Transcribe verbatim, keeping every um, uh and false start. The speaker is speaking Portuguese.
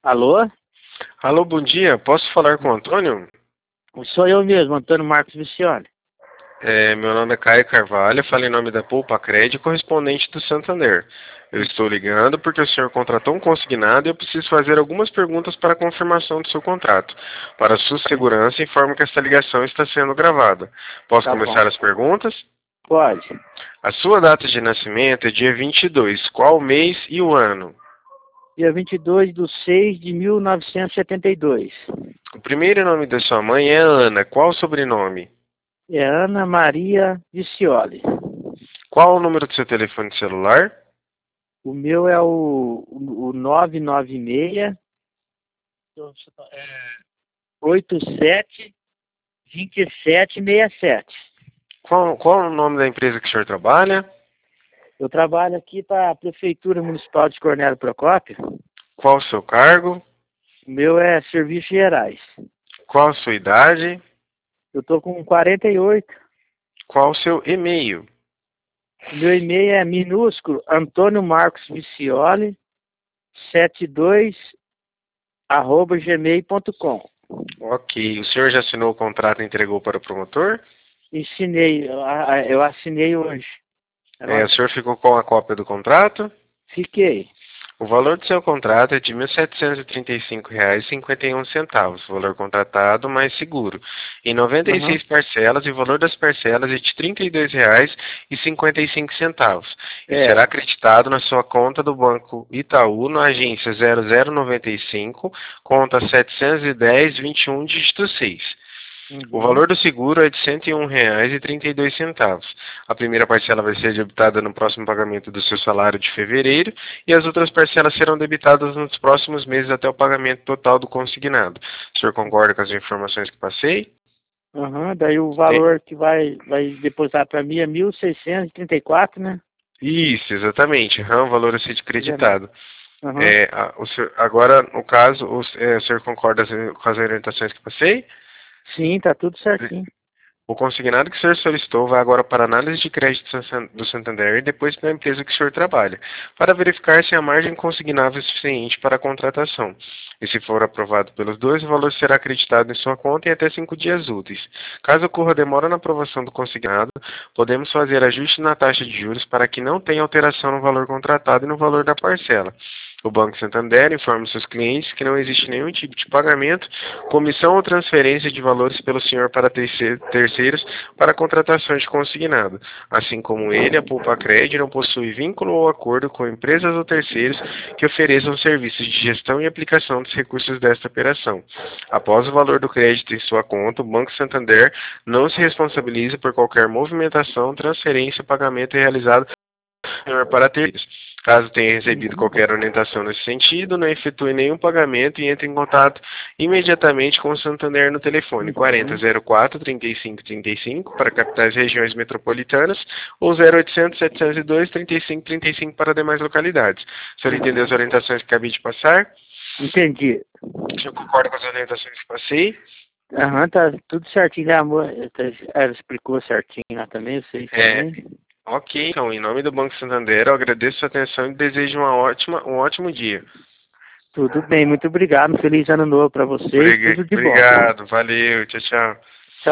Alô? Alô, bom dia. Posso falar com o Antônio? Sou eu mesmo, Antônio Marcos Vicioli. É, meu nome é Caio Carvalho, falo em nome da Poupa Cred, correspondente do Santander. Eu estou ligando porque o senhor contratou um consignado e eu preciso fazer algumas perguntas para a confirmação do seu contrato. Para sua segurança, informo que esta ligação está sendo gravada. Posso Tá bom. começar as perguntas? Pode. A sua data de nascimento é dia vinte e dois. Qual o mês e o ano? Dia vinte e dois de seis de mil novecentos e setenta e dois. O primeiro nome da sua mãe é Ana. Qual o sobrenome? É Ana Maria Vicioli. Qual o número do seu telefone celular? O meu é o, o nove nove seis oito sete dois sete seis sete. Qual, qual o nome da empresa que o senhor trabalha? Eu trabalho aqui para a Prefeitura Municipal de Cornélio Procópio. Qual o seu cargo? O meu é Serviços Gerais. Qual a sua idade? Eu estou com quarenta e oito. Qual o seu e-mail? O meu e-mail é minúsculo Antônio Marcos Vicioli setenta e dois arroba gmail ponto com. Ok. O senhor já assinou o contrato e entregou para o promotor? Ensinei, eu eu assinei hoje. É, o senhor ficou com a cópia do contrato? Fiquei. O valor do seu contrato é de mil setecentos e trinta e cinco reais e cinquenta e um centavos, valor contratado mais seguro, em noventa e seis Uhum. parcelas, e o valor das parcelas é de trinta e dois reais e cinquenta e cinco centavos. E É. será acreditado na sua conta do Banco Itaú, na agência zero zero nove cinco, conta setecentos e dez, vinte e um, dígito seis. O Uhum. valor do seguro é de cento e um reais e trinta e dois centavos. A primeira parcela vai ser debitada no próximo pagamento do seu salário de fevereiro e as outras parcelas serão debitadas nos próximos meses até o pagamento total do consignado. O senhor concorda com as informações que passei? Uhum. Daí o valor que vai, vai depositar para mim é mil seiscentos e trinta e quatro, né? Isso, exatamente. Uhum, o valor a ser creditado. Uhum. É, a- o senhor, agora, no caso, o, é, o senhor concorda com as orientações que passei? Sim, tá tudo certinho. O consignado que o senhor solicitou vai agora para a análise de crédito do Santander e depois para a empresa que o senhor trabalha, para verificar se a margem consignável é suficiente para a contratação. E se for aprovado pelos dois, o valor será acreditado em sua conta em até cinco dias úteis. Caso ocorra demora na aprovação do consignado, podemos fazer ajuste na taxa de juros para que não tenha alteração no valor contratado e no valor da parcela. O Banco Santander informa seus clientes que não existe nenhum tipo de pagamento, comissão ou transferência de valores pelo senhor para terceiros para contratação de consignado. Assim como ele, a Poupa Cred não possui vínculo ou acordo com empresas ou terceiros que ofereçam serviços de gestão e aplicação dos recursos desta operação. Após o valor do crédito em sua conta, o Banco Santander não se responsabiliza por qualquer movimentação, transferência, pagamento realizado para terceiros. Caso tenha recebido qualquer orientação nesse sentido, não efetue nenhum pagamento e entre em contato imediatamente com o Santander no telefone quarenta, zero quatro, trinta e cinco, trinta e cinco para capitais e regiões metropolitanas ou zero oitocentos, setecentos e dois, trinta e cinco, trinta e cinco para demais localidades. O senhor entendeu as orientações que acabei de passar? Entendi. O senhor concorda com as orientações que passei? Aham, tá tudo certinho, né, amor? Ela explicou certinho lá também, eu sei É. também. Ok, então, em nome do Banco Santander, eu agradeço a sua atenção e desejo uma ótima, um ótimo dia. Tudo bem, muito obrigado. Feliz ano novo para vocês, Obrig- tudo de bom. Obrigado, valeu, tchau, tchau.